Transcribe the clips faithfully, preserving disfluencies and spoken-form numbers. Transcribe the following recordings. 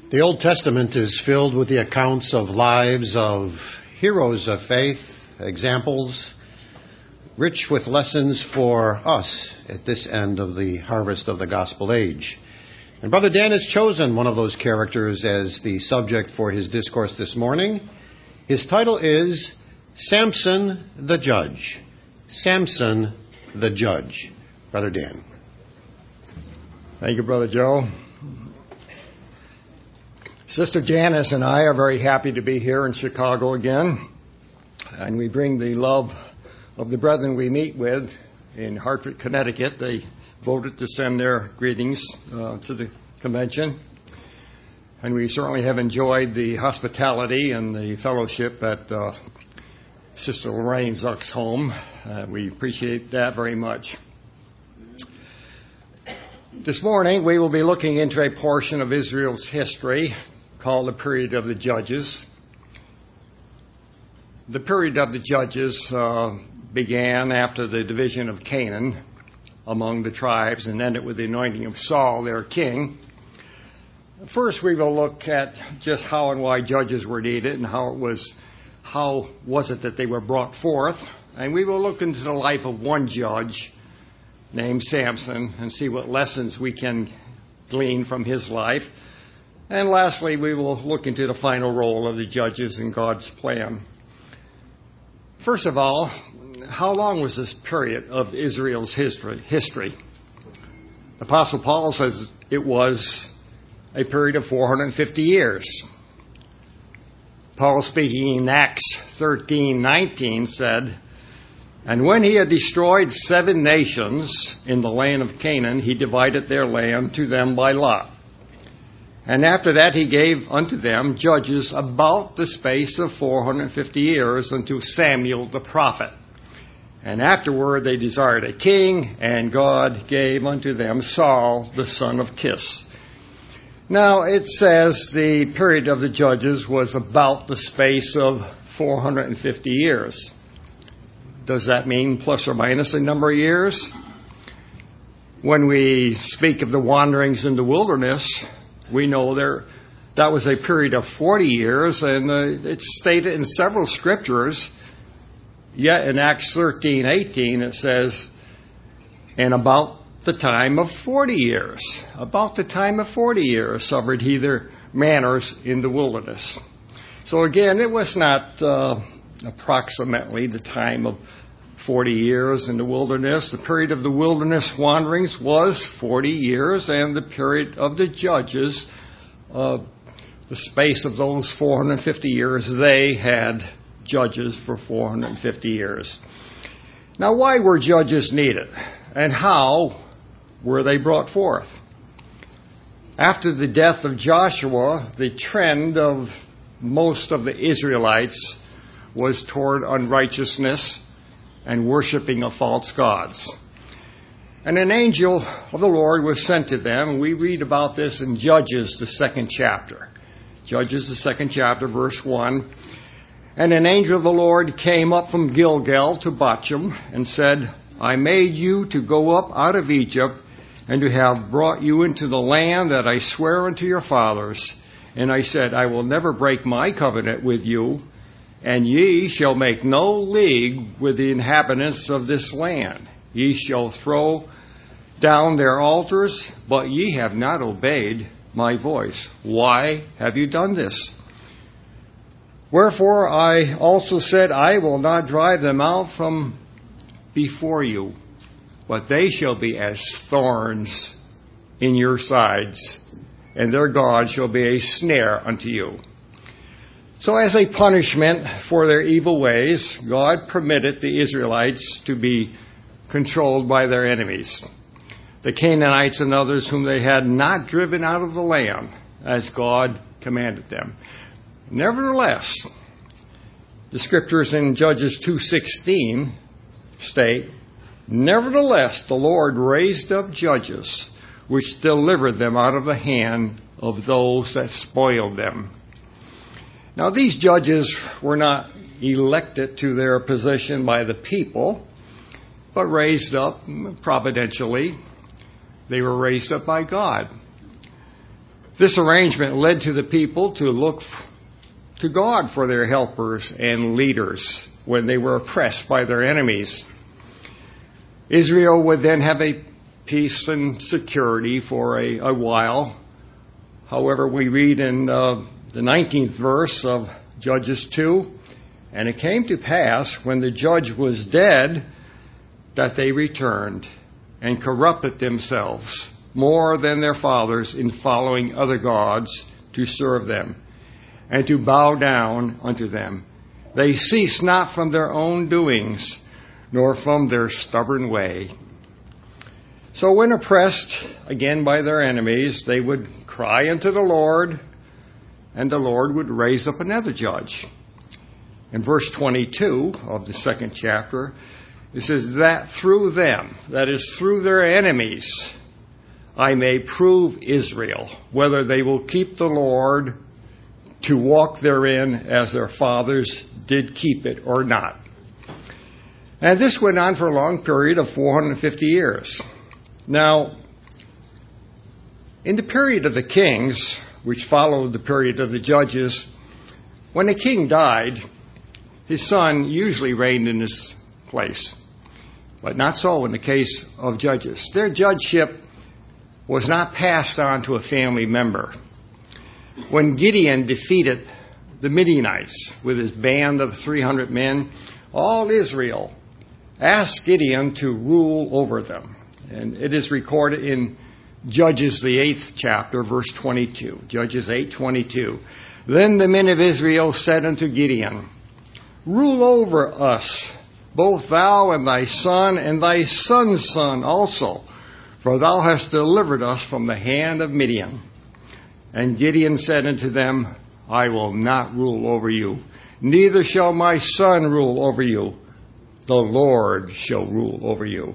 The Old Testament is filled with the accounts of lives of heroes of faith, examples, rich with lessons for us at this end of the harvest of the gospel age. And Brother Dan has chosen one of those characters as the subject for his discourse this morning. His title is Samson the Judge. Samson the Judge. Brother Dan. Thank you, Brother Joe. Sister Janice and I are very happy to be here in Chicago again, and we bring the love of the brethren we meet with in Hartford, Connecticut. They voted to send their greetings uh, to the convention, and we certainly have enjoyed the hospitality and the fellowship at uh, Sister Lorraine Zuck's home. Uh, we appreciate that very much. This morning we will be looking into a portion of Israel's history called the period of the Judges. The period of the Judges uh, began after the division of Canaan among the tribes and ended with the anointing of Saul, their king. First, we will look at just how and why judges were needed and how it was, how was it that they were brought forth. And we will look into the life of one judge named Samson and see what lessons we can glean from his life. And lastly, we will look into the final role of the judges in God's plan. First of all, how long was this period of Israel's history? history? Apostle Paul says it was a period of four hundred fifty years. Paul, speaking in Acts thirteen nineteen, said, "And when he had destroyed seven nations in the land of Canaan, he divided their land to them by lot. And after that he gave unto them judges about the space of four hundred fifty years unto Samuel the prophet. And afterward they desired a king, and God gave unto them Saul the son of Kish." Now it says the period of the judges was about the space of four hundred fifty years. Does that mean plus or minus a number of years? When we speak of the wanderings in the wilderness, we know there that was a period of forty years, and uh, it's stated in several scriptures. Yet in Acts thirteen eighteen it says, "And about the time of forty years, about the time of forty years suffered he their manners in the wilderness." So again, it was not uh, approximately the time of forty years in the wilderness. The period of the wilderness wanderings was forty years, and the period of the judges, uh, the space of those four hundred fifty years, they had judges for four hundred fifty years. Now, why were judges needed, and how were they brought forth? After the death of Joshua, the trend of most of the Israelites was toward unrighteousness and worshiping of false gods. And an angel of the Lord was sent to them, and we read about this in Judges, the second chapter. Judges, the second chapter, verse one. "And an angel of the Lord came up from Gilgal to Bochum, and said, I made you to go up out of Egypt, and to have brought you into the land that I swear unto your fathers. And I said, I will never break my covenant with you, and ye shall make no league with the inhabitants of this land. Ye shall throw down their altars, but ye have not obeyed my voice. Why have you done this? Wherefore I also said, I will not drive them out from before you, but they shall be as thorns in your sides, and their God shall be a snare unto you." So as a punishment for their evil ways, God permitted the Israelites to be controlled by their enemies, the Canaanites and others whom they had not driven out of the land, as God commanded them. Nevertheless, the scriptures in Judges two sixteen state, "Nevertheless, the Lord raised up judges, which delivered them out of the hand of those that spoiled them." Now, these judges were not elected to their position by the people, but raised up providentially. They were raised up by God. This arrangement led to the people to look to God for their helpers and leaders when they were oppressed by their enemies. Israel would then have a peace and security for a, a while. However, we read in uh, the nineteenth verse of Judges two, "And it came to pass, when the judge was dead, that they returned and corrupted themselves more than their fathers in following other gods to serve them, and to bow down unto them. They ceased not from their own doings, nor from their stubborn way." So when oppressed again by their enemies, they would cry unto the Lord, and the Lord would raise up another judge. In verse twenty-two of the second chapter, it says, "That through them," that is, through their enemies, "I may prove Israel, whether they will keep the Lord to walk therein as their fathers did keep it or not." And this went on for a long period of four hundred fifty years. Now, in the period of the kings, which followed the period of the judges, when a king died, his son usually reigned in his place. But not so in the case of judges. Their judgeship was not passed on to a family member. When Gideon defeated the Midianites with his band of three hundred men, all Israel asked Gideon to rule over them. And it is recorded in Judges, the eighth chapter, verse twenty-two. Judges eight twenty-two. "Then the men of Israel said unto Gideon, Rule over us, both thou and thy son, and thy son's son also, for thou hast delivered us from the hand of Midian. And Gideon said unto them, I will not rule over you, neither shall my son rule over you. The Lord shall rule over you."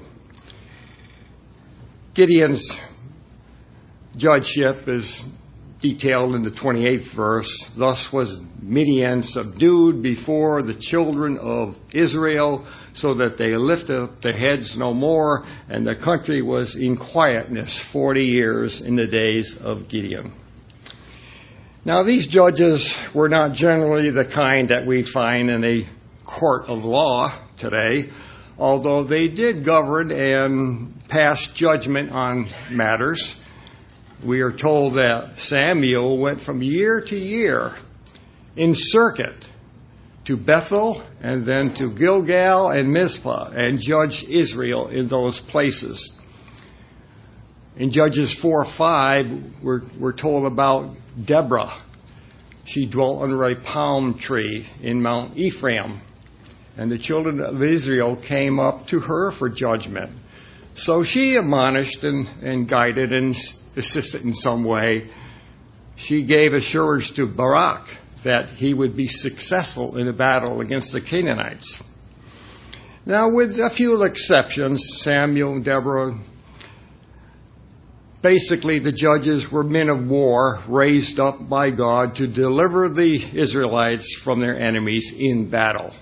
Gideon's judgeship is detailed in the twenty-eighth verse. "Thus was Midian subdued before the children of Israel, so that they lifted up their heads no more, and the country was in quietness forty years in the days of Gideon." Now, these judges were not generally the kind that we find in a court of law today, although they did govern and pass judgment on matters. We are told that Samuel went from year to year in circuit to Bethel and then to Gilgal and Mizpah and judged Israel in those places. In Judges four five, we're, we're told about Deborah. She dwelt under a palm tree in Mount Ephraim, and the children of Israel came up to her for judgment. So she admonished and, and guided and assisted in some way. She gave assurance to Barak that he would be successful in the battle against the Canaanites. Now, with a few exceptions, Samuel and Deborah, basically the judges were men of war raised up by God to deliver the Israelites from their enemies in battle.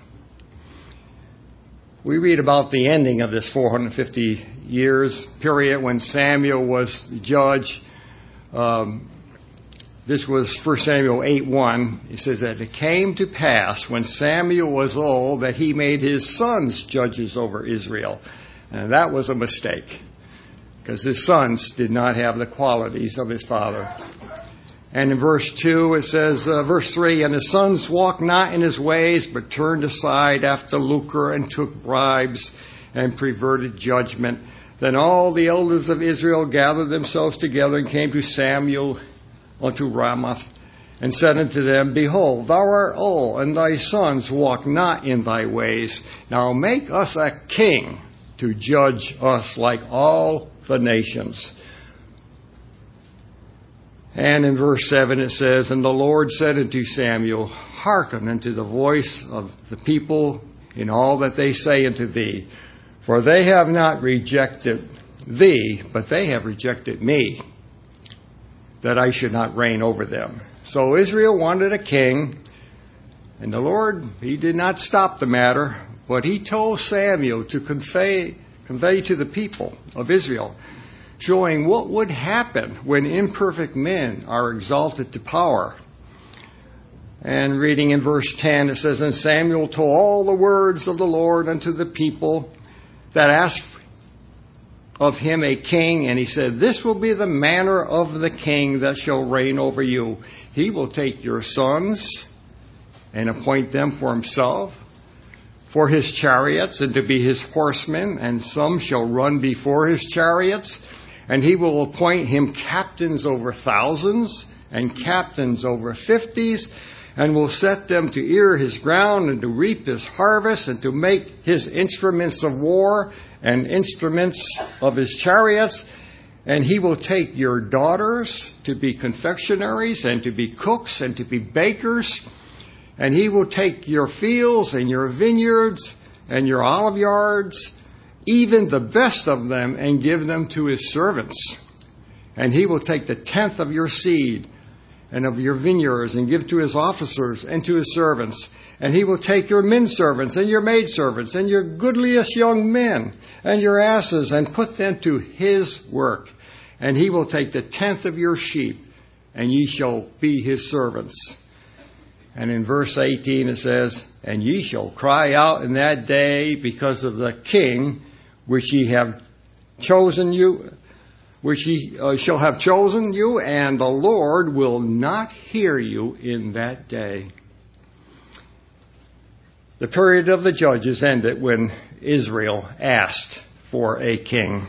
We read about the ending of this four hundred fifty years period when Samuel was the judge. Um, this was First Samuel eight one. It says that it came to pass when Samuel was old that he made his sons judges over Israel. And that was a mistake, because his sons did not have the qualities of his father. And in verse two, it says, uh, verse three, "And his sons walked not in his ways, but turned aside after lucre, and took bribes, and perverted judgment. Then all the elders of Israel gathered themselves together, and came to Samuel unto Ramoth, and said unto them, Behold, thou art old, and thy sons walk not in thy ways. Now make us a king to judge us like all the nations." And in verse seven it says, "And the Lord said unto Samuel, Hearken unto the voice of the people in all that they say unto thee. For they have not rejected thee, but they have rejected me, that I should not reign over them." So Israel wanted a king, and the Lord, he did not stop the matter, but he told Samuel to convey, convey to the people of Israel, showing what would happen when imperfect men are exalted to power. And reading in verse ten, it says, And Samuel told all the words of the Lord unto the people that asked of him a king, and he said, This will be the manner of the king that shall reign over you. He will take your sons and appoint them for himself, for his chariots, and to be his horsemen, and some shall run before his chariots. And he will appoint him captains over thousands, and captains over fifties, and will set them to ear his ground, and to reap his harvest, and to make his instruments of war, and instruments of his chariots. And he will take your daughters to be confectionaries, and to be cooks, and to be bakers. And he will take your fields, and your vineyards, and your olive yards, even the best of them, and give them to his servants. And he will take the tenth of your seed and of your vineyards, and give to his officers and to his servants. And he will take your men servants and your maid servants and your goodliest young men and your asses, and put them to his work. And he will take the tenth of your sheep, and ye shall be his servants. And in verse eighteen it says, And ye shall cry out in that day because of the king which ye have chosen you, which ye uh, shall have chosen you, and the Lord will not hear you in that day. The period of the judges ended when Israel asked for a king.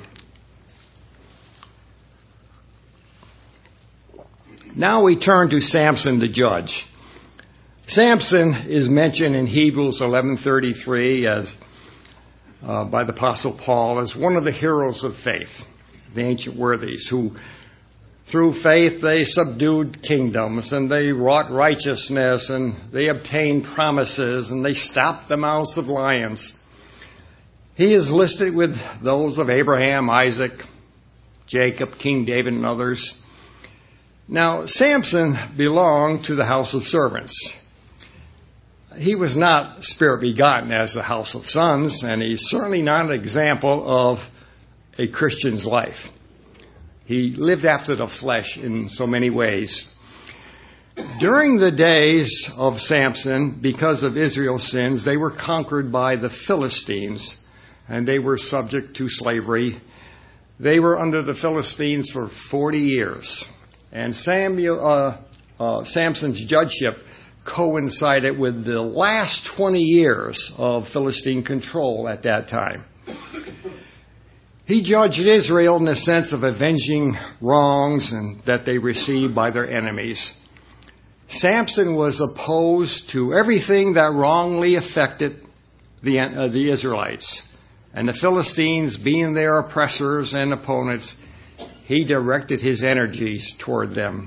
Now we turn to Samson the judge. Samson is mentioned in Hebrews eleven thirty-three as uh, by the Apostle Paul as one of the heroes of faith, the ancient worthies, who through faith they subdued kingdoms, and they wrought righteousness, and they obtained promises, and they stopped the mouths of lions. He is listed with those of Abraham, Isaac, Jacob, King David, and others. Now, Samson belonged to the house of servants. He was not spirit begotten as the house of sons, and he's certainly not an example of a Christian's life. He lived after the flesh in so many ways. During the days of Samson, because of Israel's sins, they were conquered by the Philistines, and they were subject to slavery. They were under the Philistines for forty years. And Samuel, uh, uh, Samson's judgeship coincided with the last twenty years of Philistine control at that time. He judged Israel in the sense of avenging wrongs and that they received by their enemies. Samson was opposed to everything that wrongly affected the, uh, the Israelites. And the Philistines, being their oppressors and opponents, he directed his energies toward them.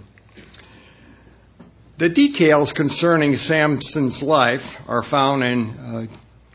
The details concerning Samson's life are found in uh,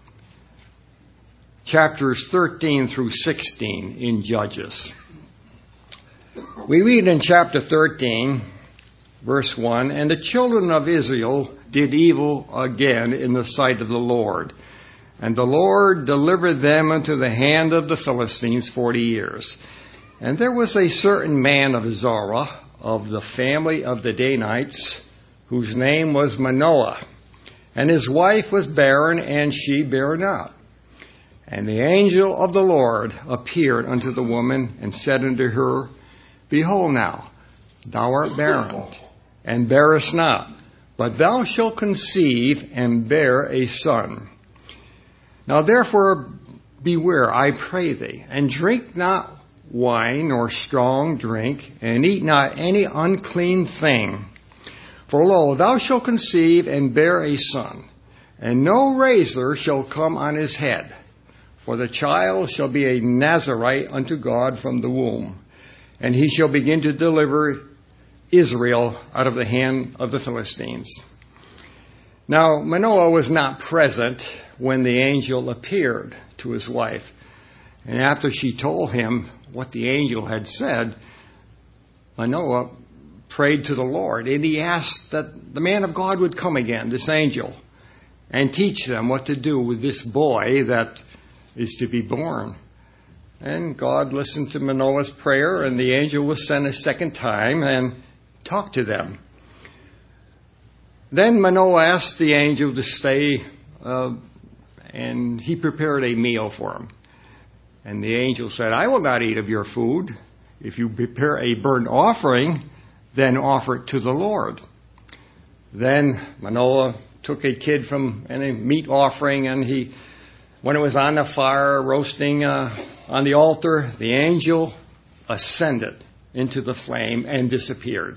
chapters thirteen through sixteen in Judges. We read in chapter thirteen, verse one, And the children of Israel did evil again in the sight of the Lord. And the Lord delivered them into the hand of the Philistines forty years. And there was a certain man of Zorah, of the family of the Danites, whose name was Manoah. And his wife was barren, and she bare not. And the angel of the Lord appeared unto the woman, and said unto her, Behold now, thou art barren, and bearest not, but thou shalt conceive, and bear a son. Now therefore beware, I pray thee, and drink not wine nor strong drink, and eat not any unclean thing. For lo, thou shalt conceive, and bear a son, and no razor shall come on his head. For the child shall be a Nazarite unto God from the womb, and he shall begin to deliver Israel out of the hand of the Philistines. Now, Manoah was not present when the angel appeared to his wife. And after she told him what the angel had said, Manoah prayed to the Lord, and he asked that the man of God would come again, this angel, and teach them what to do with this boy that is to be born. And God listened to Manoah's prayer, and the angel was sent a second time and talked to them. Then Manoah asked the angel to stay, uh, and he prepared a meal for him. And the angel said, I will not eat of your food. If you prepare a burnt offering, then offer it to the Lord. Then Manoah took a kid from a meat offering, and he, when it was on the fire roasting uh, on the altar, the angel ascended into the flame and disappeared.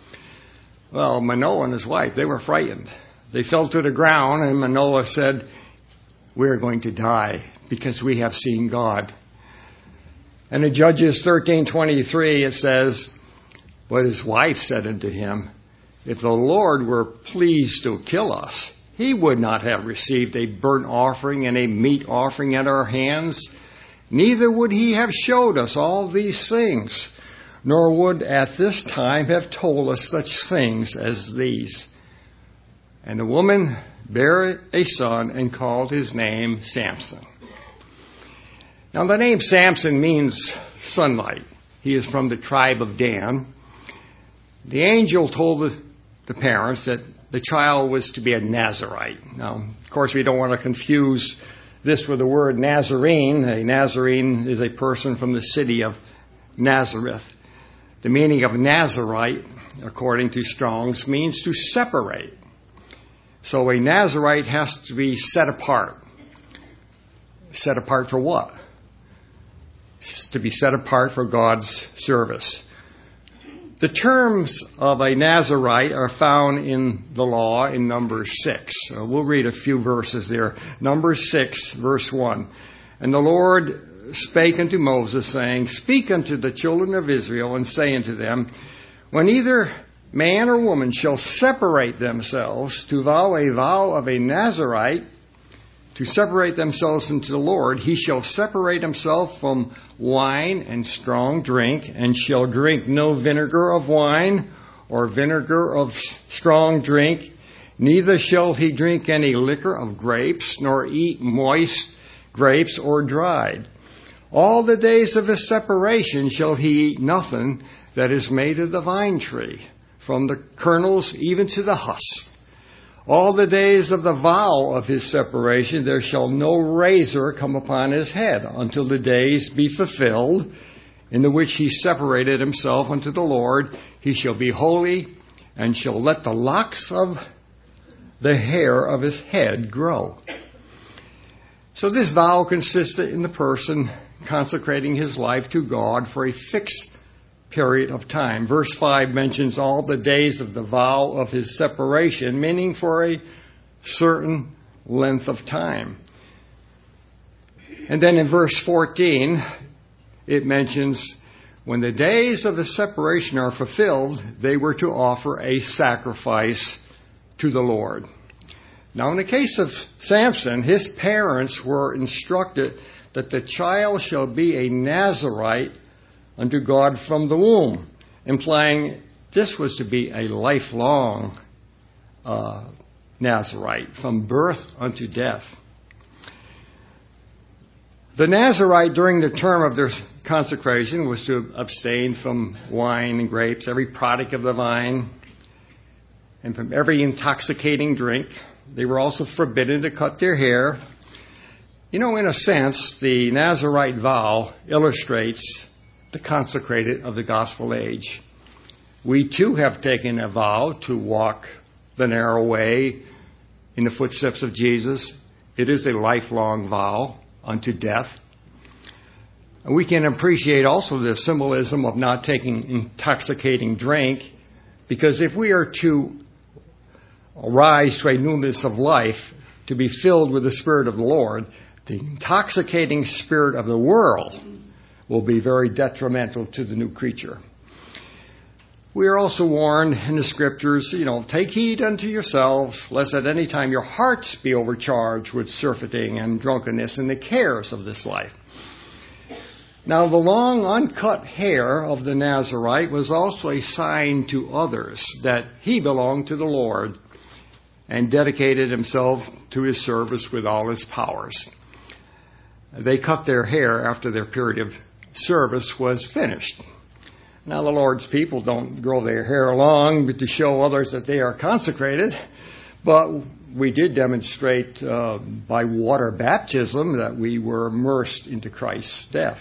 Well, Manoah and his wife, they were frightened. They fell to the ground, and Manoah said, we're going to die because we have seen God. And in Judges thirteen twenty-three, it says, but his wife said unto him, if the Lord were pleased to kill us, he would not have received a burnt offering and a meat offering at our hands. Neither would he have showed us all these things, nor would at this time have told us such things as these. And the woman bare a son and called his name Samson. Now the name Samson means sunlight. He is from the tribe of Dan. The angel told the, the parents that the child was to be a Nazarite. Now, of course, we don't want to confuse this with the word Nazarene. A Nazarene is a person from the city of Nazareth. The meaning of Nazarite, according to Strong's, means to separate. So a Nazarite has to be set apart. Set apart for what? To be set apart for God's service. The terms of a Nazarite are found in the law in Numbers six. So we'll read a few verses there. Numbers six, verse one. And the Lord spake unto Moses, saying, speak unto the children of Israel, and say unto them, when either man or woman shall separate themselves to vow a vow of a Nazarite, to separate themselves unto the Lord, he shall separate himself from wine and strong drink, and shall drink no vinegar of wine or vinegar of strong drink, neither shall he drink any liquor of grapes, nor eat moist grapes or dried. All the days of his separation shall he eat nothing that is made of the vine tree, from the kernels even to the husk. All the days of the vow of his separation there shall no razor come upon his head, until the days be fulfilled, in the which he separated himself unto the Lord. He shall be holy, and shall let the locks of the hair of his head grow. So this vow consisted in the person consecrating his life to God for a fixed period of time. Verse five mentions all the days of the vow of his separation, meaning for a certain length of time. And then in verse fourteen, it mentions when the days of the separation are fulfilled, they were to offer a sacrifice to the Lord. Now, in the case of Samson, his parents were instructed that the child shall be a Nazarite unto God from the womb, implying this was to be a lifelong uh, Nazarite, from birth unto death. The Nazarite, during the term of their consecration, was to abstain from wine and grapes, every product of the vine, and from every intoxicating drink. They were also forbidden to cut their hair. You know, in a sense, the Nazarite vow illustrates the consecrated of the gospel age. We too have taken a vow to walk the narrow way in the footsteps of Jesus. It is a lifelong vow unto death. And we can appreciate also the symbolism of not taking intoxicating drink, because if we are to rise to a newness of life, to be filled with the Spirit of the Lord, the intoxicating spirit of the world will be very detrimental to the new creature. We are also warned in the Scriptures, you know, take heed unto yourselves, lest at any time your hearts be overcharged with surfeiting and drunkenness and the cares of this life. Now, the long uncut hair of the Nazarite was also a sign to others that he belonged to the Lord and dedicated himself to his service with all his powers. they cut their hair after their period of service was finished. Now, the Lord's people don't grow their hair long to show others that they are consecrated, but we did demonstrate uh, by water baptism that we were immersed into Christ's death.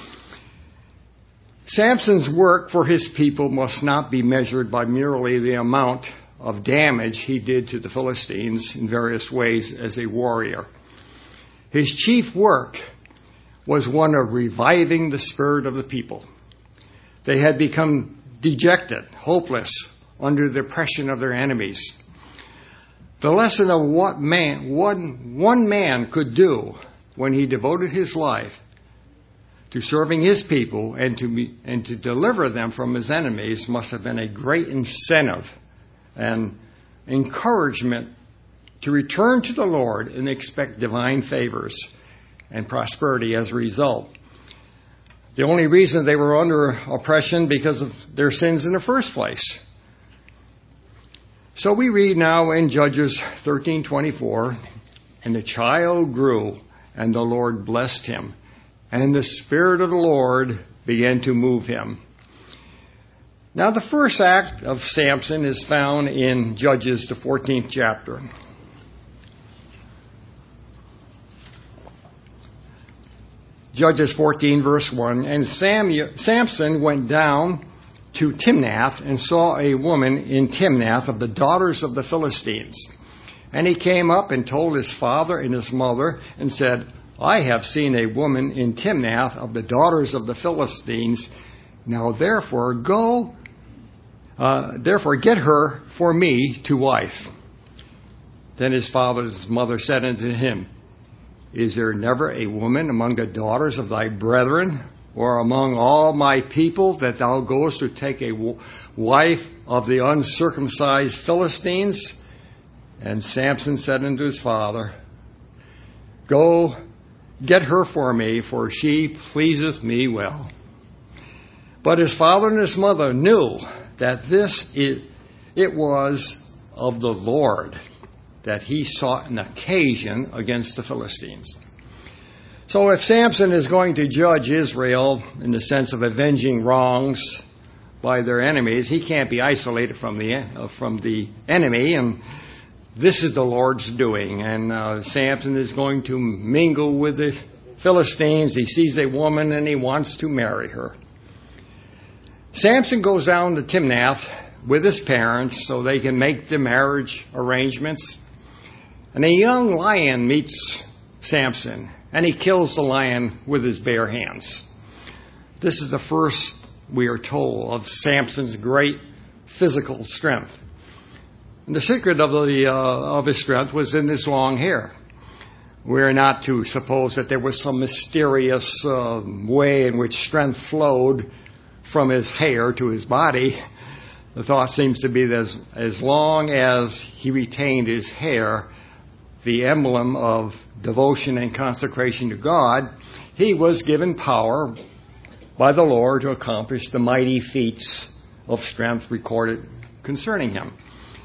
Samson's work for his people must not be measured by merely the amount of damage he did to the Philistines in various ways as a warrior. His chief work was one of reviving the spirit of the people. They had become dejected, hopeless, under the oppression of their enemies. The lesson of what man, one, one man could do when he devoted his life to serving his people and to be, and to deliver them from his enemies must have been a great incentive and encouragement to return to the Lord and expect divine favors and prosperity as a result. The only reason they were under oppression because of their sins in the first place. So we read now in Judges thirteen twenty-four, and the child grew, and the Lord blessed him, and the Spirit of the Lord began to move him. Now the first act of Samson is found in Judges, the fourteenth chapter. Judges fourteen, verse one, and Samuel, Samson went down to Timnath and saw a woman in Timnath of the daughters of the Philistines. And he came up and told his father and his mother and said, I have seen a woman in Timnath of the daughters of the Philistines. Now therefore go, uh, therefore get her for me to wife. Then his father and his mother said unto him, Is there never a woman among the daughters of thy brethren, or among all my people, that thou goest to take a wife of the uncircumcised Philistines? And Samson said unto his father, Go, get her for me, for she pleaseth me well. But his father and his mother knew that this it, it was of the Lord, that he sought an occasion against the Philistines. So if Samson is going to judge Israel in the sense of avenging wrongs by their enemies, he can't be isolated from the uh, from the enemy, and this is the Lord's doing. And uh, Samson is going to mingle with the Philistines. He sees a woman and he wants to marry her. Samson goes down to Timnath with his parents so they can make the marriage arrangements. And a young lion meets Samson, and he kills the lion with his bare hands. This is the first, we are told, of Samson's great physical strength. And the secret of, the, uh, of his strength was in his long hair. We're not to suppose that there was some mysterious uh, way in which strength flowed from his hair to his body. The thought seems to be that as, as long as he retained his hair, the emblem of devotion and consecration to God, he was given power by the Lord to accomplish the mighty feats of strength recorded concerning him.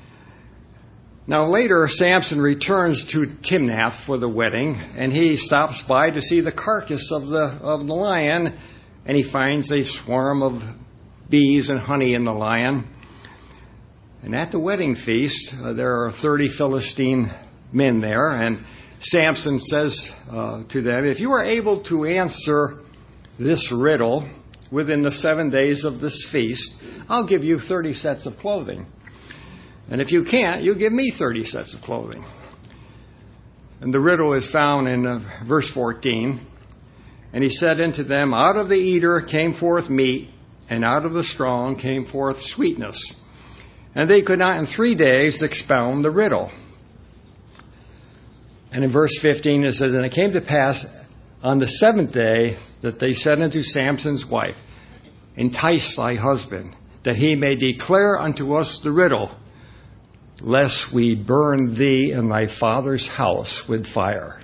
Now later, Samson returns to Timnath for the wedding, and he stops by to see the carcass of the of the lion, and he finds a swarm of bees and honey in the lion. And at the wedding feast, uh, there are thirty Philistine men there, and Samson says uh, to them, if you are able to answer this riddle within the seven days of this feast, I'll give you thirty sets of clothing. And if you can't, you give me thirty sets of clothing. And the riddle is found in uh, verse fourteen. And he said unto them, out of the eater came forth meat, and out of the strong came forth sweetness. And they could not in three days expound the riddle. And in verse fifteen it says, and it came to pass on the seventh day that they said unto Samson's wife, entice thy husband, that he may declare unto us the riddle, lest we burn thee and thy father's house with fire.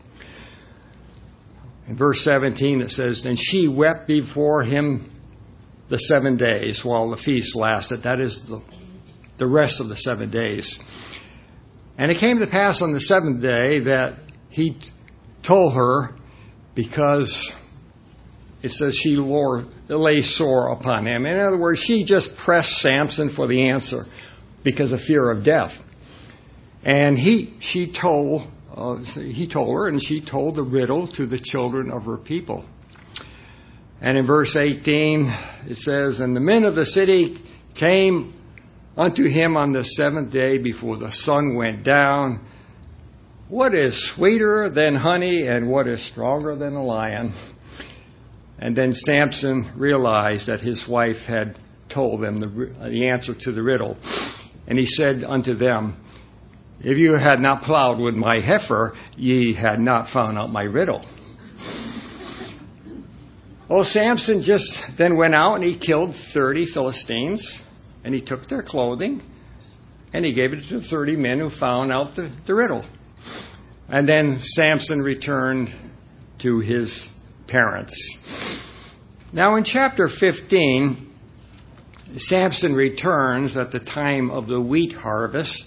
In verse seventeen it says, and she wept before him the seven days while the feast lasted. That is the, the rest of the seven days. And it came to pass on the seventh day that he told her, because it says she lay sore upon him. In other words, she just pressed Samson for the answer because of fear of death. And he, she told, uh, he told her, and she told the riddle to the children of her people. And in verse eighteen, it says, "And the men of the city came unto him on the seventh day before the sun went down. What is sweeter than honey, and what is stronger than a lion?" And then Samson realized that his wife had told them the, the answer to the riddle. And he said unto them, "If you had not plowed with my heifer, ye had not found out my riddle." Well, Samson just then went out and he killed thirty Philistines, and he took their clothing, and he gave it to thirty men who found out the, the riddle. And then Samson returned to his parents. Now in chapter fifteen, Samson returns at the time of the wheat harvest,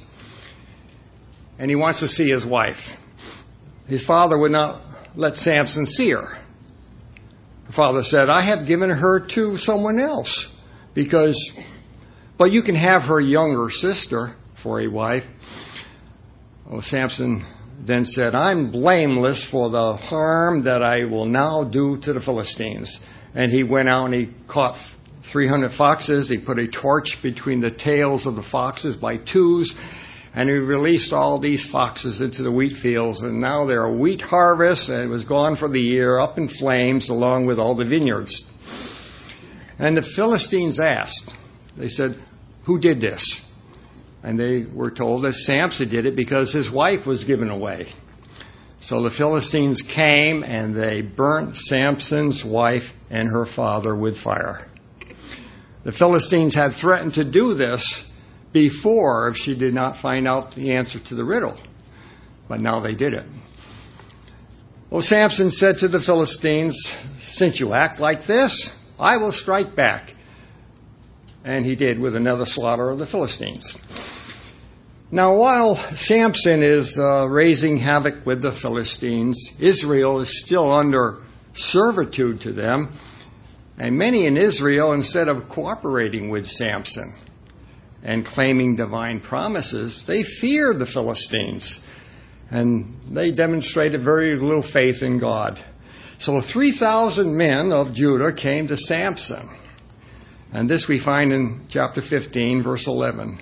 and he wants to see his wife. His father would not let Samson see her. The father said, "I have given her to someone else, because, but you can have her younger sister for a wife." Well, Samson then said, "I'm blameless for the harm that I will now do to the Philistines." And he went out and he caught three hundred foxes. He put a torch between the tails of the foxes by twos, and he released all these foxes into the wheat fields. And now they're a wheat harvest, and it was gone for the year, up in flames, along with all the vineyards. And the Philistines asked, they said, "Who did this?" And they were told that Samson did it because his wife was given away. So the Philistines came and they burnt Samson's wife and her father with fire. The Philistines had threatened to do this before if she did not find out the answer to the riddle. But now they did it. Well, Samson said to the Philistines, "Since you act like this, I will strike back." And he did, with another slaughter of the Philistines. Now, while Samson is uh, raising havoc with the Philistines, Israel is still under servitude to them. And many in Israel, instead of cooperating with Samson and claiming divine promises, they feared the Philistines. And they demonstrated very little faith in God. So three thousand men of Judah came to Samson. And this we find in chapter fifteen, verse eleven.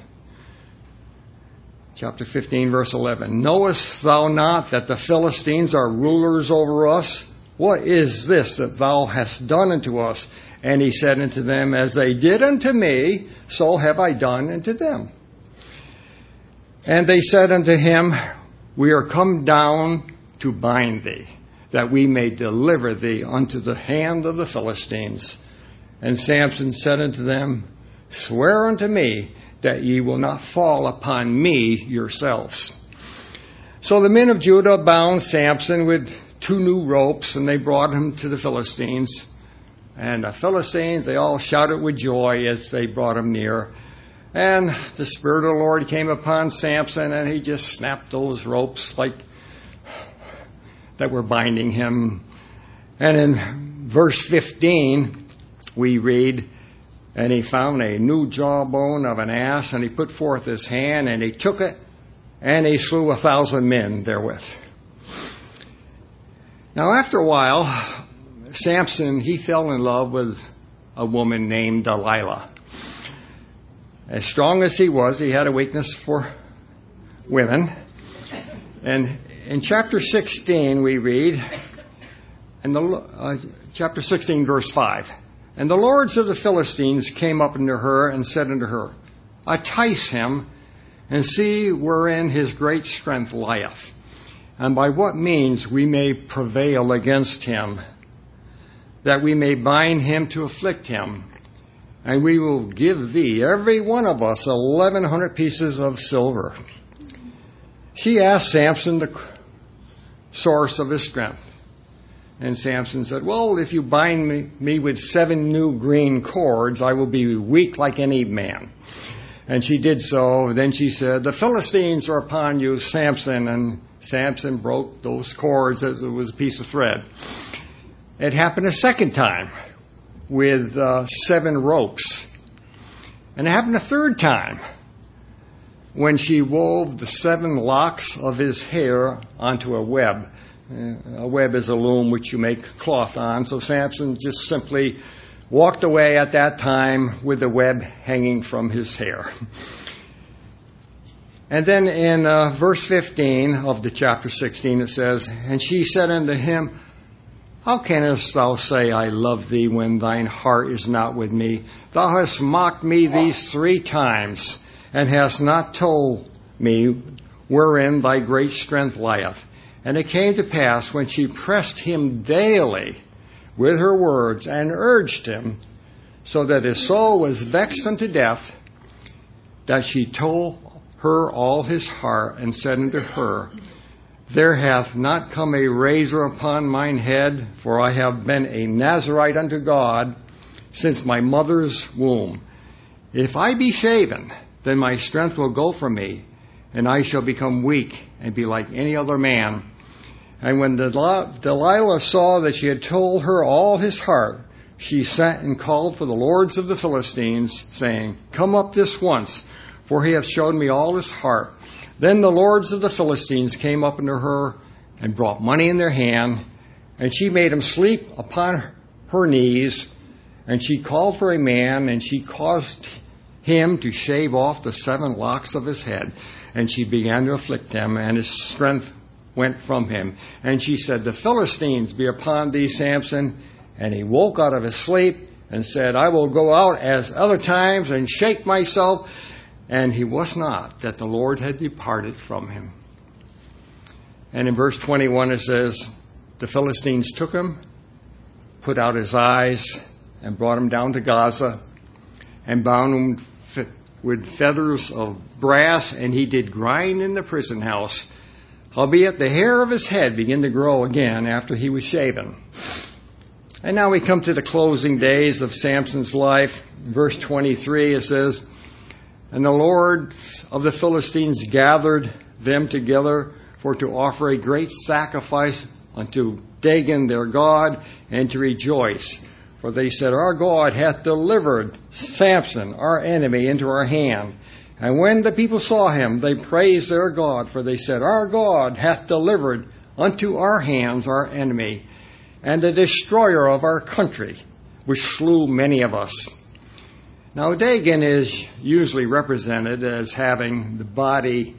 Chapter fifteen, verse eleven. "Knowest thou not that the Philistines are rulers over us? What is this that thou hast done unto us?" And he said unto them, "As they did unto me, so have I done unto them." And they said unto him, "We are come down to bind thee, that we may deliver thee unto the hand of the Philistines." And Samson said unto them, "Swear unto me that ye will not fall upon me yourselves." So the men of Judah bound Samson with two new ropes, and they brought him to the Philistines. And the Philistines, they all shouted with joy as they brought him near. And the Spirit of the Lord came upon Samson, and he just snapped those ropes like that were binding him. And in verse fifteen, we read, "And he found a new jawbone of an ass, and he put forth his hand, and he took it, and he slew a thousand men therewith." Now after a while, Samson, he fell in love with a woman named Delilah. As strong as he was, he had a weakness for women. And in chapter sixteen we read, and the uh, chapter sixteen verse five, "And the lords of the Philistines came up unto her and said unto her, Entice him, and see wherein his great strength lieth, and by what means we may prevail against him, that we may bind him to afflict him. And we will give thee, every one of us, eleven hundred pieces of silver." She asked Samson the source of his strength. And Samson said, "Well, if you bind me, me with seven new green cords, I will be weak like any man." And she did so. Then she said, "The Philistines are upon you, Samson." And Samson broke those cords as it was a piece of thread. It happened a second time with uh, seven ropes. And it happened a third time when she wove the seven locks of his hair onto a web. A web is a loom which you make cloth on. So Samson just simply walked away at that time with the web hanging from his hair. And then in uh, verse fifteen of the chapter sixteen it says, "And she said unto him, How canst thou say, I love thee, when thine heart is not with me? Thou hast mocked me these three times, and hast not told me wherein thy great strength lieth. And it came to pass, when she pressed him daily with her words, and urged him, so that his soul was vexed unto death, that she told her all his heart, and said unto her, There hath not come a razor upon mine head, for I have been a Nazarite unto God since my mother's womb. If I be shaven, then my strength will go from me, and I shall become weak and be like any other man. And when Del- Delilah saw that she had told her all his heart, she sent and called for the lords of the Philistines, saying, Come up this once, for he hath showed me all his heart. Then the lords of the Philistines came up unto her, and brought money in their hand, and she made him sleep upon her knees, and she called for a man, and she caused him to shave off the seven locks of his head, and she began to afflict him, and his strength went from him. And she said, The Philistines be upon thee, Samson. And he woke out of his sleep, and said, I will go out as other times, and shake myself. And he was not, that the Lord had departed from him. And in verse twenty-one it says, The Philistines took him, put out his eyes, and brought him down to Gaza, and bound him with feathers of brass, and he did grind in the prison house. Howbeit the hair of his head began to grow again after he was shaven. And now we come to the closing days of Samson's life. In verse twenty-three it says, And the lords of the Philistines gathered them together for to offer a great sacrifice unto Dagon their god, and to rejoice. For they said, Our God hath delivered Samson, our enemy, into our hand. And when the people saw him, they praised their God, for they said, Our God hath delivered unto our hands our enemy, and the destroyer of our country, which slew many of us. Now, Dagon is usually represented as having the body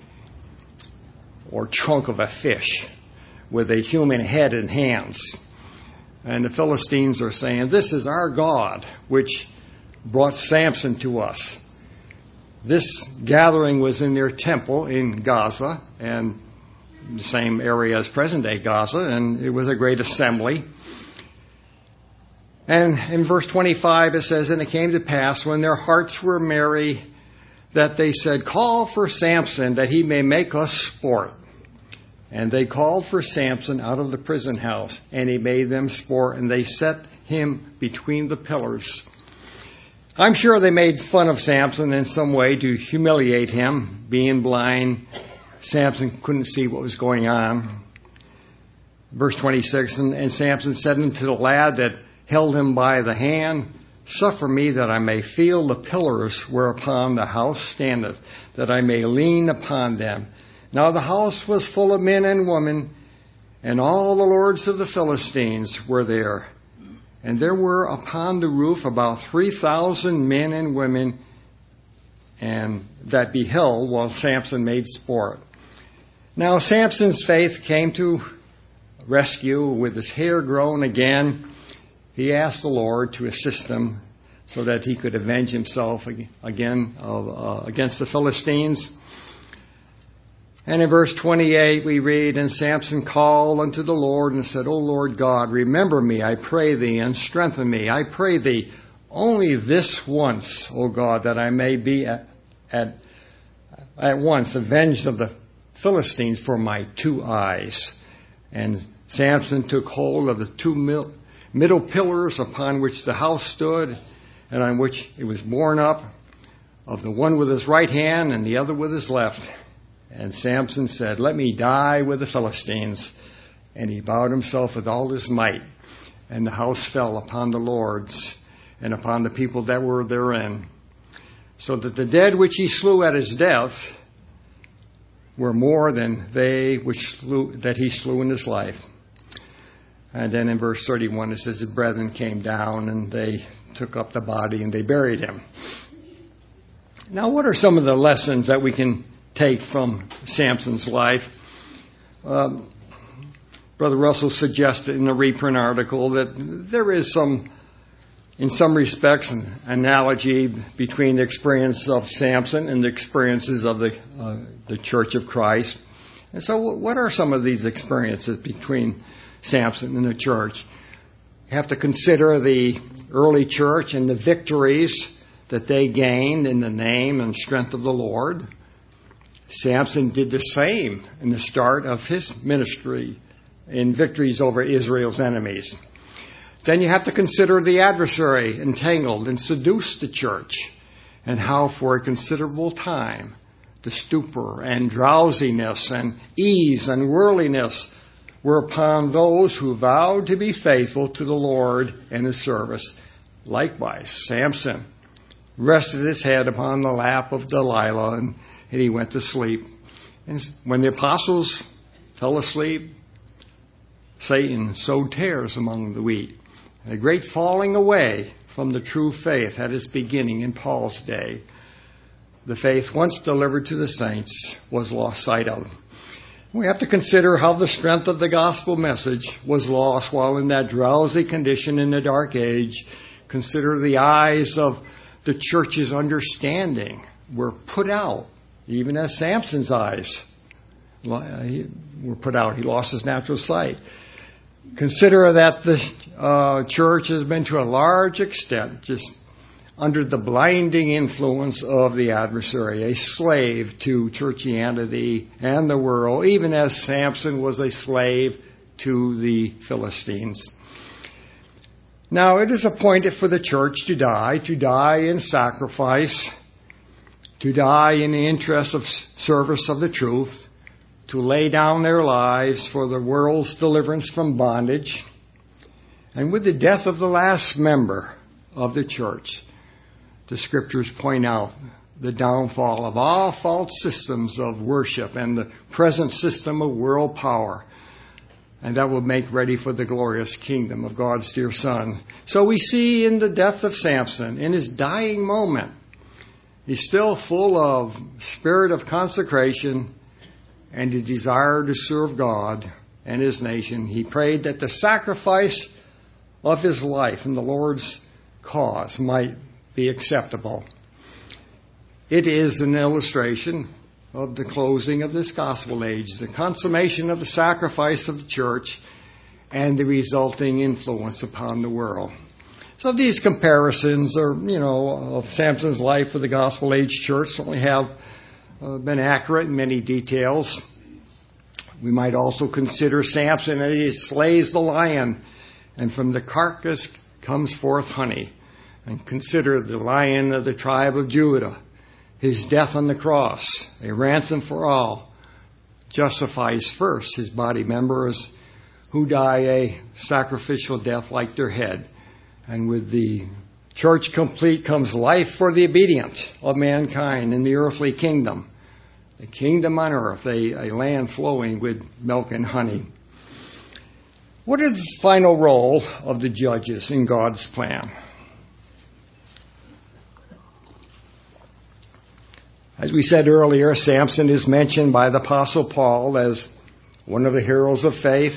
or trunk of a fish with a human head and hands. And the Philistines are saying, This is our God, which brought Samson to us. This gathering was in their temple in Gaza, and the same area as present-day Gaza, and it was a great assembly. And in verse twenty-five it says, And it came to pass, when their hearts were merry, that they said, Call for Samson, that he may make us sport. And they called for Samson out of the prison house, and he made them sport, and they set him between the pillars. I'm sure they made fun of Samson in some way to humiliate him. Being blind, Samson couldn't see what was going on. Verse twenty-six, And, and Samson said unto the lad that held him by the hand, Suffer me that I may feel the pillars whereupon the house standeth, that I may lean upon them. Now the house was full of men and women, and all the lords of the Philistines were there. And there were upon the roof about three thousand men and women, and that beheld while Samson made sport. Now Samson's faith came to rescue. With his hair grown again, he asked the Lord to assist him so that he could avenge himself again uh, against the Philistines. And in verse twenty-eight we read, And Samson called unto the Lord and said, O Lord God, remember me, I pray thee, and strengthen me, I pray thee, only this once, O God, that I may be at, at, at once avenged of the Philistines for my two eyes. And Samson took hold of the two mil- middle pillars upon which the house stood, and on which it was borne up, of the one with his right hand and the other with his left. And Samson said, Let me die with the Philistines. And he bowed himself with all his might. and the house fell upon the lords and upon the people that were therein, so that the dead which he slew at his death were more than they which slew, that he slew in his life. And then in verse thirty-one it says, the brethren came down and they took up the body and they buried him. Now, what are some of the lessons that we can take from Samson's life? Um, Brother Russell suggested in a reprint article that there is some, in some respects, an analogy between the experience of Samson and the experiences of the uh, the Church of Christ. And so what are some of these experiences between Samson and the church? You have to consider the early church and the victories that they gained in the name and strength of the Lord. Samson did the same in the start of his ministry in victories over Israel's enemies. Then you have to consider the adversary entangled and seduced the church, and how for a considerable time the stupor and drowsiness and ease and worldliness were upon those who vowed to be faithful to the Lord and his service. Likewise, Samson rested his head upon the lap of Delilah, and, and he went to sleep. And when the apostles fell asleep, Satan sowed tares among the wheat. And a great falling away from the true faith had its beginning in Paul's day. The faith once delivered to the saints was lost sight of. We have to consider how the strength of the gospel message was lost while in that drowsy condition in the dark age. Consider the eyes of the church's understanding were put out, even as Samson's eyes were put out. He lost his natural sight. Consider that the uh, church has been to a large extent just under the blinding influence of the adversary, a slave to churchianity and the world, even as Samson was a slave to the Philistines. Now, it is appointed for the church to die, to die in sacrifice, to die in the interest of service of the truth, to lay down their lives for the world's deliverance from bondage. And with the death of the last member of the church, the Scriptures point out the downfall of all false systems of worship and the present system of world power. And that will make ready for the glorious kingdom of God's dear Son. So we see in the death of Samson, in his dying moment, he's still full of spirit of consecration and a desire to serve God and his nation. He prayed that the sacrifice of his life in the Lord's cause might be acceptable. It is an illustration of the closing of this gospel age, the consummation of the sacrifice of the church, and the resulting influence upon the world. So these comparisons are, you know, of Samson's life with the gospel age church certainly have uh, been accurate in many details. We might also consider Samson as he slays the lion, and from the carcass comes forth honey. And consider the Lion of the tribe of Judah, his death on the cross, a ransom for all, justifies first his body members who die a sacrificial death like their head. And with the church complete comes life for the obedient of mankind in the earthly kingdom, the kingdom on earth, a, a land flowing with milk and honey. What is the final role of the judges in God's plan? As we said earlier, Samson is mentioned by the Apostle Paul as one of the heroes of faith.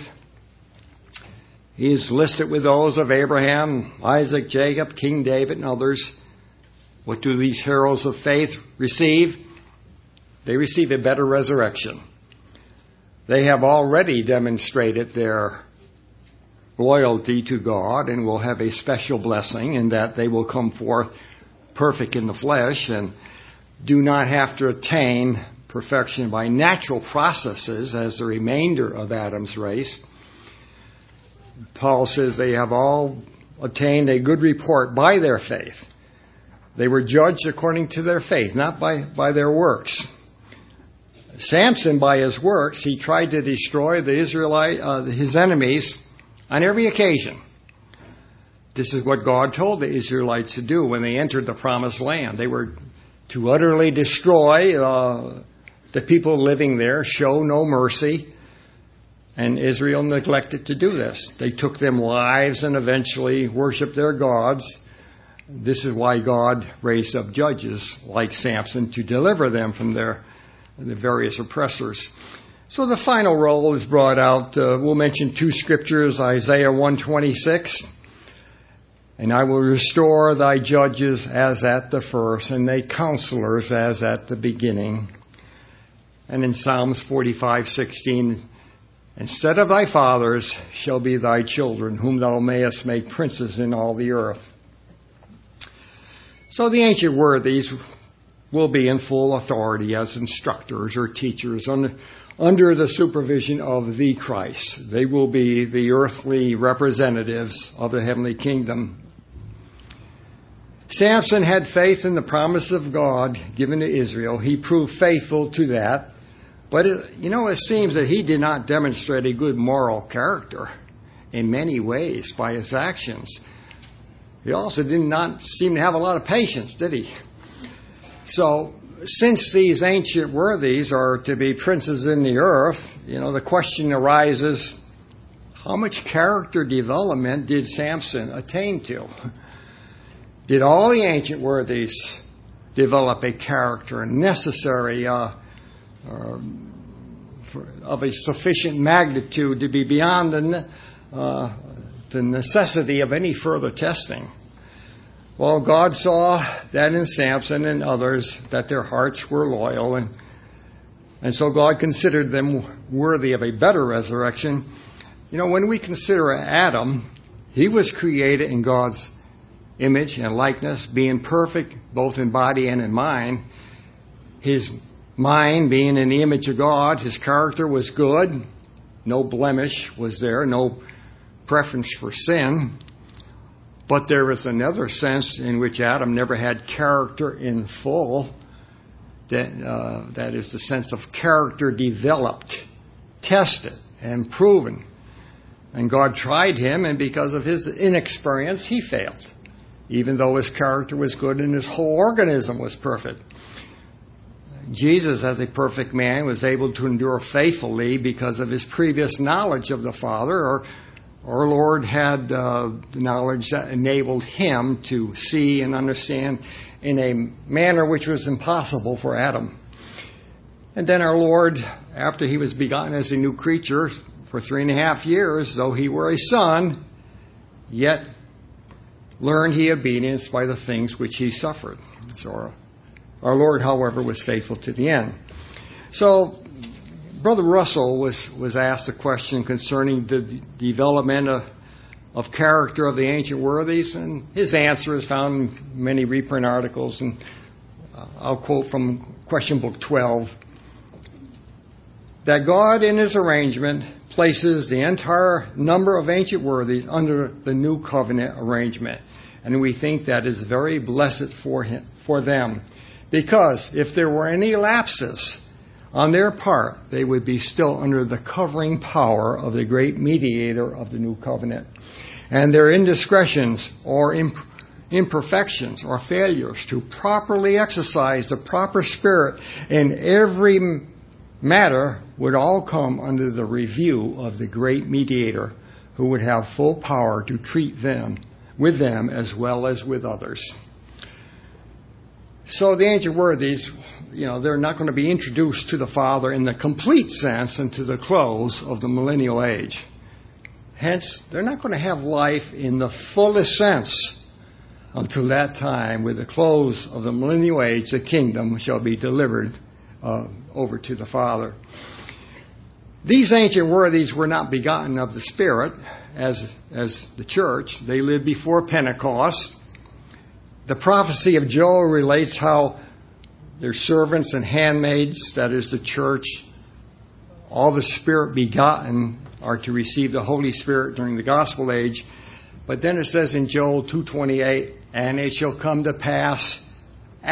He is listed with those of Abraham, Isaac, Jacob, King David, and others. What do these heroes of faith receive? They receive a better resurrection. They have already demonstrated their loyalty to God and will have a special blessing in that they will come forth perfect in the flesh and do not have to attain perfection by natural processes as the remainder of Adam's race. Paul says they have all obtained a good report by their faith. They were judged according to their faith, not by, by their works. Samson, by his works, he tried to destroy the Israelite, uh, his enemies on every occasion. This is what God told the Israelites to do when they entered the promised land. They were to utterly destroy uh, the people living there, show no mercy. And Israel neglected to do this. They took them lives and eventually worshiped their gods. This is why God raised up judges like Samson to deliver them from their the various oppressors. So the final role is brought out. Uh, we'll mention two scriptures, Isaiah one twenty-six. And I will restore thy judges as at the first, and thy counselors as at the beginning. And in Psalms forty-five sixteen, instead of thy fathers shall be thy children, whom thou mayest make princes in all the earth. So the ancient worthies will be in full authority as instructors or teachers under, under the supervision of the Christ. They will be the earthly representatives of the heavenly kingdom. Samson had faith in the promise of God given to Israel. He proved faithful to that. But, it, you know, it seems that he did not demonstrate a good moral character in many ways by his actions. He also did not seem to have a lot of patience, did he? So, since these ancient worthies are to be princes in the earth, you know, the question arises, how much character development did Samson attain to? Did all the ancient worthies develop a character necessary uh, uh, for, of a sufficient magnitude to be beyond the, uh, the necessity of any further testing? Well, God saw that in Samson and others that their hearts were loyal, and and so God considered them worthy of a better resurrection. You know, when we consider Adam, he was created in God's image and likeness, being perfect both in body and in mind. His mind being in the image of God, his character was good. No blemish was there, no preference for sin. But there is another sense in which Adam never had character in full. That, uh, that is the sense of character developed, tested, and proven. And God tried him, and because of his inexperience, he failed. Even though his character was good and his whole organism was perfect. Jesus, as a perfect man, was able to endure faithfully because of his previous knowledge of the Father. Or, our Lord had uh, knowledge that enabled him to see and understand in a manner which was impossible for Adam. And then our Lord, after he was begotten as a new creature for three and a half years, though he were a son, yet learned he obedience by the things which he suffered. So our, our Lord, however, was faithful to the end. So Brother Russell was, was asked a question concerning the d- development of, of character of the ancient worthies, and his answer is found in many reprint articles, and uh, I'll quote from Question Book twelve, that God in his arrangement places the entire number of ancient worthies under the new covenant arrangement. And we think that is very blessed for him, for them. Because if there were any lapses on their part, they would be still under the covering power of the great mediator of the new covenant. And their indiscretions or imp- imperfections or failures to properly exercise the proper spirit in every matter would all come under the review of the great mediator, who would have full power to treat them with them as well as with others. So the ancient worthies, you know, they're not going to be introduced to the Father in the complete sense until the close of the millennial age. Hence, they're not going to have life in the fullest sense until that time. With the close of the millennial age, the kingdom shall be delivered uh, over to the Father. These ancient worthies were not begotten of the Spirit, as, as the church. They lived before Pentecost. The prophecy of Joel relates how their servants and handmaids, that is the church, all the Spirit begotten, are to receive the Holy Spirit during the gospel age. But then it says in Joel two twenty-eight, and it shall come to pass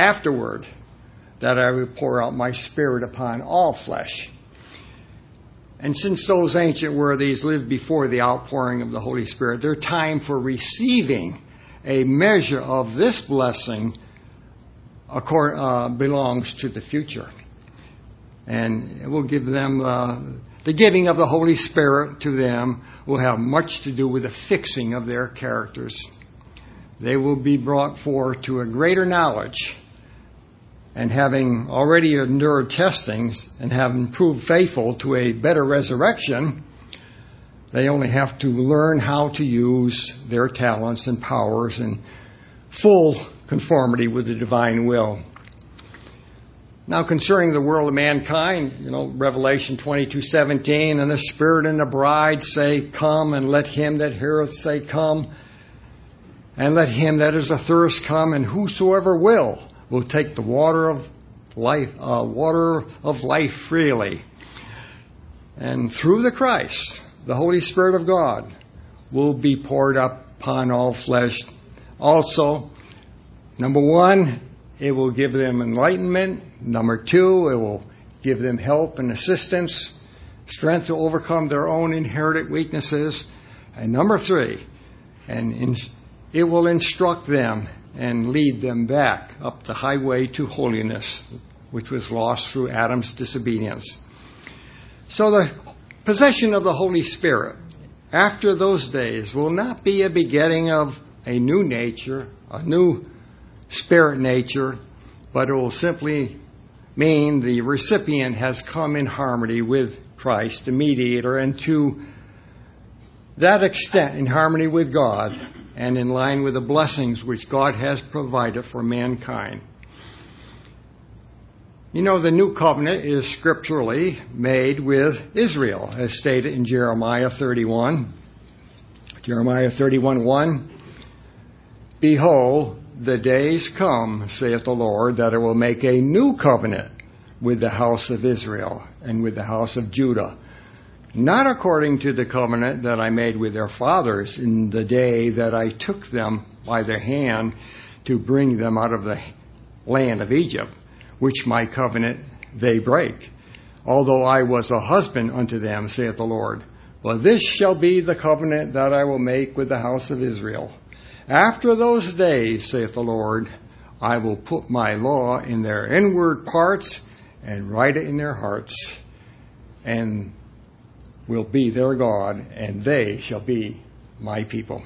afterward that I will pour out my Spirit upon all flesh. And since those ancient worthies lived before the outpouring of the Holy Spirit, their time for receiving a measure of this blessing uh, belongs to the future. And it will give them, uh, the giving of the Holy Spirit to them will have much to do with the fixing of their characters. They will be brought forth to a greater knowledge, and having already endured testings and having proved faithful to a better resurrection, they only have to learn how to use their talents and powers in full conformity with the divine will. Now, concerning the world of mankind, you know, Revelation twenty-two seventeen, and the Spirit and the bride say, "Come," and let him that heareth say, "Come," and let him that is athirst come, and whosoever will will take the water of life, uh, water of life freely. And through the Christ, the Holy Spirit of God will be poured up upon all flesh. Also, number one, it will give them enlightenment. Number two, it will give them help and assistance, strength to overcome their own inherited weaknesses. And number three, and in, it will instruct them and lead them back up the highway to holiness, which was lost through Adam's disobedience. So the possession of the Holy Spirit after those days will not be a begetting of a new nature, a new spirit nature, but it will simply mean the recipient has come in harmony with Christ, the mediator, and to that extent in harmony with God and in line with the blessings which God has provided for mankind. You know, the new covenant is scripturally made with Israel, as stated in Jeremiah thirty-one. Jeremiah thirty-one one. "Behold, the days come, saith the Lord, that I will make a new covenant with the house of Israel and with the house of Judah, not according to the covenant that I made with their fathers in the day that I took them by the hand to bring them out of the land of Egypt, which my covenant they break, although I was a husband unto them, saith the Lord. But this shall be the covenant that I will make with the house of Israel. After those days, saith the Lord, I will put my law in their inward parts and write it in their hearts, and will be their God, and they shall be my people."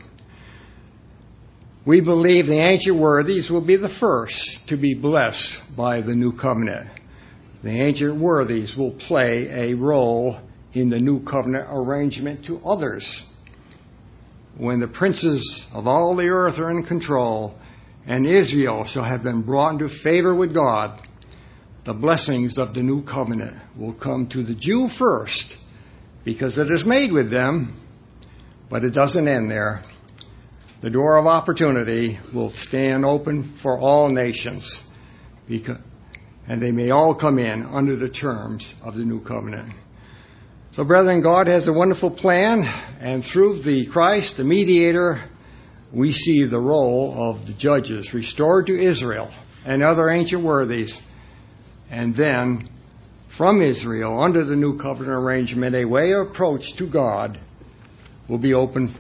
We believe the ancient worthies will be the first to be blessed by the new covenant. The ancient worthies will play a role in the new covenant arrangement to others. When the princes of all the earth are in control, and Israel shall have been brought into favor with God, the blessings of the new covenant will come to the Jew first, because it is made with them, but it doesn't end there. The door of opportunity will stand open for all nations, because, and they may all come in under the terms of the new covenant. So, brethren, God has a wonderful plan, and through the Christ, the mediator, we see the role of the judges restored to Israel and other ancient worthies, and then from Israel, under the new covenant arrangement, a way of approach to God will be open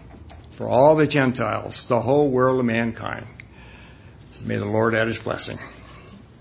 for all the Gentiles, the whole world of mankind. May the Lord add his blessing.